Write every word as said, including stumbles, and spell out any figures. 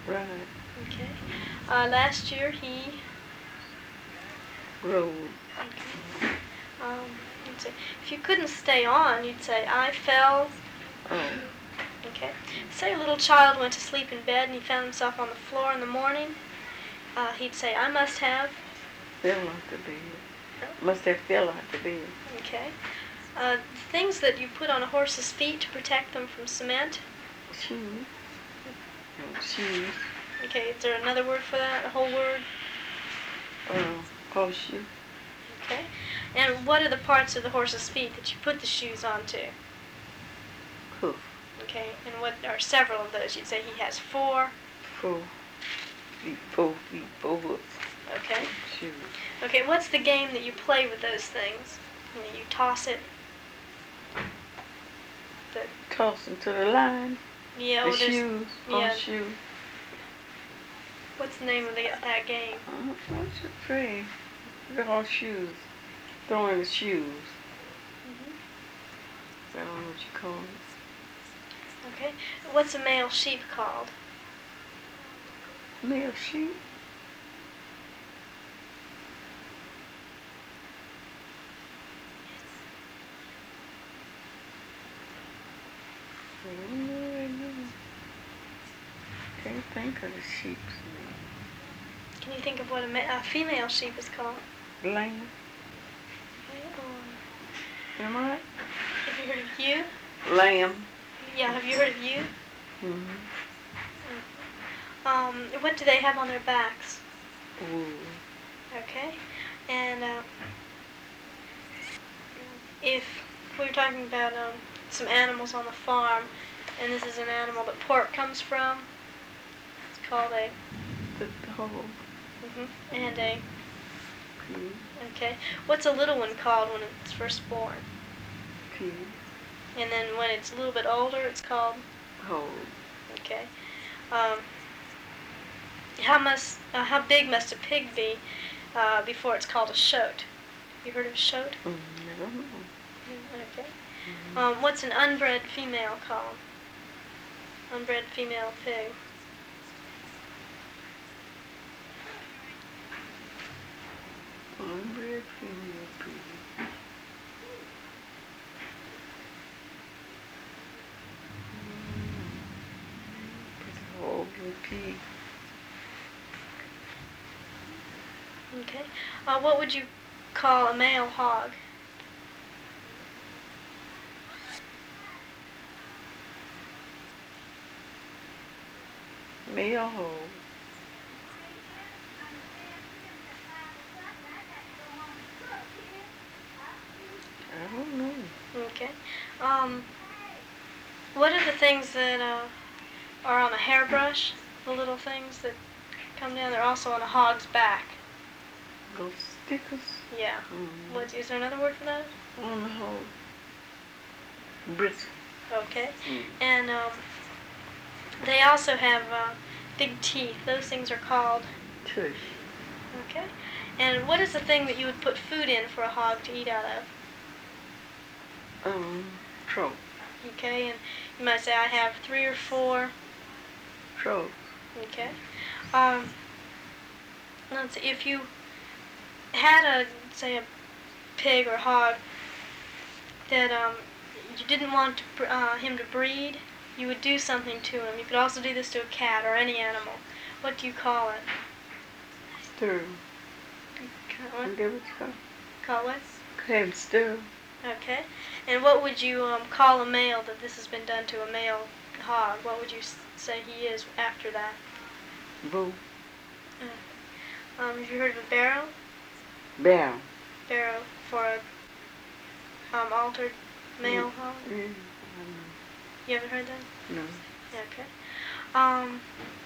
Right. Okay. Uh, last year he Rode. Okay. Um, let's see. If you couldn't stay on, you'd say, I fell. Oh. Okay. Say a little child went to sleep in bed and he found himself on the floor in the morning. Uh, he'd say, I must have. Fell off the bed. Must have fell off the bed. Okay. Uh, things that you put on a horse's feet to protect them from cement. Shoes. Oh, shoes. Okay. Is there another word for that? A whole word? Oh, horseshoe. Okay. And what are the parts of the horse's feet that you put the shoes onto? Hoof. Okay. And what are several of those? You'd say he has four. Four feet. Four feet. Four hoofs. Okay. Shoes. Okay. What's the game that you play with those things? You know, you toss it. The Toss them to the line. yeah. The Well, there's shoes. yeah. Horseshoe. What's the name of the, that game? Uh, what's your pray? The horseshoes. Throwing the shoes. Mm-hmm. I don't know what you call it. Okay. What's a male sheep called? Male sheep. I don't know right now. Can't think of the sheep's name. Can you think of what a, ma- a female sheep is called? Lamb. Okay, um, Am I right? have you heard of ewe? Lamb. Yeah. Have you heard of ewe? Mm-hmm. Um, what do they have on their backs? Ooh. Okay. And uh, if we were talking about um, some animals on the farm, and this is an animal that pork comes from, it's called a. The, the whole. Mhm. And a. Pig. Okay. What's a little one called when it's first born? Pig. And then when it's a little bit older, it's called. Whole. Okay. Um, how must uh, how big must a pig be uh, before it's called a shoat? You heard of a shoat? Mm, I don't know. Okay. Mm-hmm. Um, what's an unbred female called? Unbred female pig. Unbred female pig. Mm. Whole pig. Okay. Uh, what would you call a male hog? Male hog. I don't know. Okay. Um, what are the things that uh, are on a hairbrush? The little things that come down. They're also on a hog's back. Those stickers. Yeah. Mm. What is there another word for that? On the whole. Bristle. Okay. Mm. And um, they also have uh, big teeth. Those things are called. Tush. Okay. And what is the thing that you would put food in for a hog to eat out of? Um, trout. Okay. And you might say, I have three or four. Trout. Okay. Um, let's see. If you had a, say, a pig or hog that um, you didn't want to, uh, him to breed, you would do something to him. You could also do this to a cat or any animal. What do you call it? Stir. What? Is that what you call it? Call what? Have stir. Okay. And what would you um, call a male that this has been done to a male hog? What would you s- say he is after that? Boo. Uh, um, have you heard of a barrow? Barrel. Barrow for a um, altered male Mm. hog? Mm. You haven't heard that? No. Okay. Um,